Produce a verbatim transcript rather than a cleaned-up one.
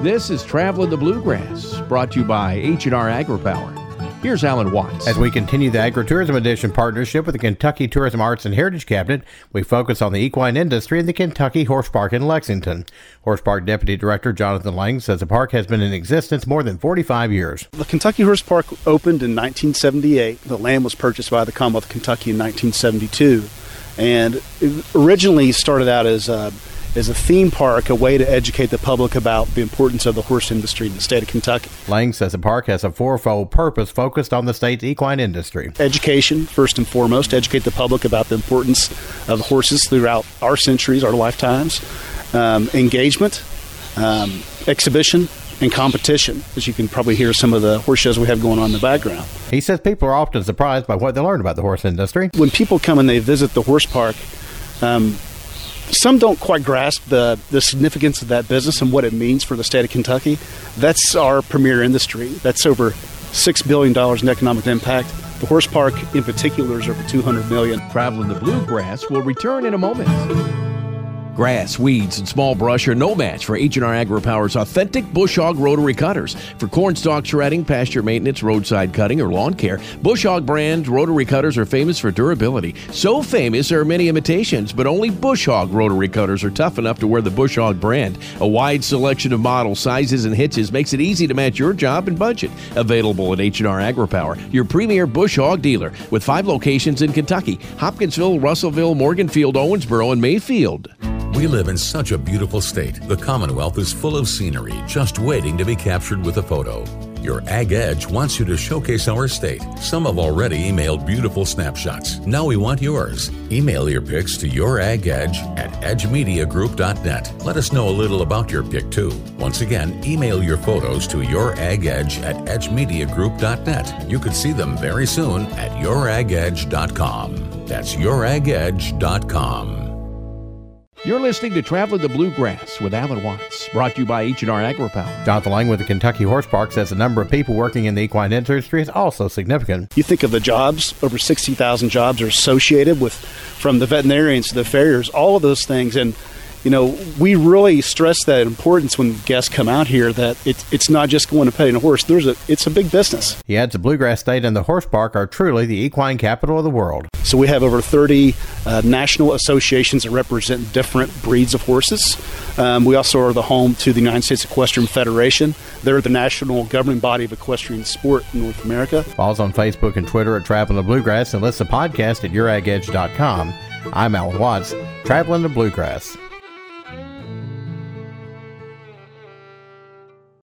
This is Traveling the Bluegrass, brought to you by H and R AgriPower. Here's Alan Watts. As we continue the Agritourism Edition partnership with the Kentucky Tourism Arts and Heritage Cabinet, we focus on the equine industry in the Kentucky Horse Park in Lexington. Horse Park Deputy Director Jonathan Lang says the park has been in existence more than forty-five years. The Kentucky Horse Park opened in nineteen seventy-eight. The land was purchased by the Commonwealth of Kentucky in nineteen seventy-two. And it originally started out as a is a theme park, a way to educate the public about the importance of the horse industry in the state of Kentucky. Lang says the park has a fourfold purpose focused on the state's equine industry. Education, first and foremost, educate the public about the importance of the horses throughout our centuries, our lifetimes. Um, engagement, um, exhibition, and competition, as you can probably hear some of the horse shows we have going on in the background. He says people are often surprised by what they learn about the horse industry. When people come and they visit the horse park, um, some don't quite grasp the, the significance of that business and what it means for the state of Kentucky. That's our premier industry. That's over six billion dollars in economic impact. The horse park in particular is over two hundred million dollars. Traveling the Bluegrass will return in a moment. Grass, weeds, and small brush are no match for H and R AgriPower's authentic Bush Hog rotary cutters. For corn stalk shredding, pasture maintenance, roadside cutting, or lawn care, Bush Hog brand rotary cutters are famous for durability. So famous there are many imitations, but only Bush Hog rotary cutters are tough enough to wear the Bush Hog brand. A wide selection of models, sizes, and hitches makes it easy to match your job and budget. Available at H and R AgriPower, your premier Bush Hog dealer, with five locations in Kentucky: Hopkinsville, Russellville, Morganfield, Owensboro, and Mayfield. We live in such a beautiful state. The Commonwealth is full of scenery, just waiting to be captured with a photo. Your Ag Edge wants you to showcase our state. Some have already emailed beautiful snapshots. Now we want yours. Email your pics to your Ag Edge at edge media group dot net. Let us know a little about your pic too. Once again, email your photos to your Ag Edge at edge media group dot net. You could see them very soon at your ag edge dot com. That's your ag edge dot com. You're listening to Traveling the Bluegrass with Alan Watts, brought to you by H and R AgriPower. Jonathan Lang with the Kentucky Horse Park says the number of people working in the equine industry is also significant. You think of the jobs, over sixty thousand jobs are associated with, from the veterinarians to the farriers, all of those things. And, you know, we really stress that importance when guests come out here, that it, it's not just going to petting a horse. There's a, it's a big business. He adds the Bluegrass State and the Horse Park are truly the equine capital of the world. So we have over thirty uh, national associations that represent different breeds of horses. Um, we also are the home to the United States Equestrian Federation. They're the national governing body of equestrian sport in North America. Follow us on Facebook and Twitter at Traveling the Bluegrass and listen to the podcast at your ag edge dot com. I'm Alan Watts, Traveling the Bluegrass.